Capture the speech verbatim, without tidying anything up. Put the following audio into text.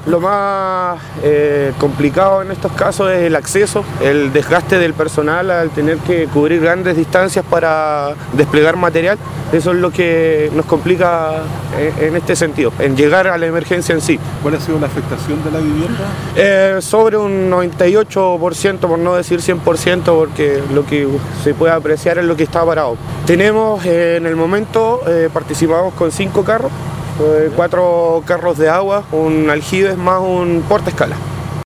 Lo más eh, complicado en estos casos es el acceso, el desgaste del personal al tener que cubrir grandes distancias para desplegar material. Eso es lo que nos complica en, en este sentido, en llegar a la emergencia en sí. ¿Cuál ha sido la afectación de la vivienda? Eh, sobre un noventa y ocho por ciento, por no decir cien por ciento, porque lo que se puede apreciar es lo que está parado. Tenemos eh, en el momento, eh, participamos con cinco carros, eh, cuatro carros de agua, un aljibes más un portaescala.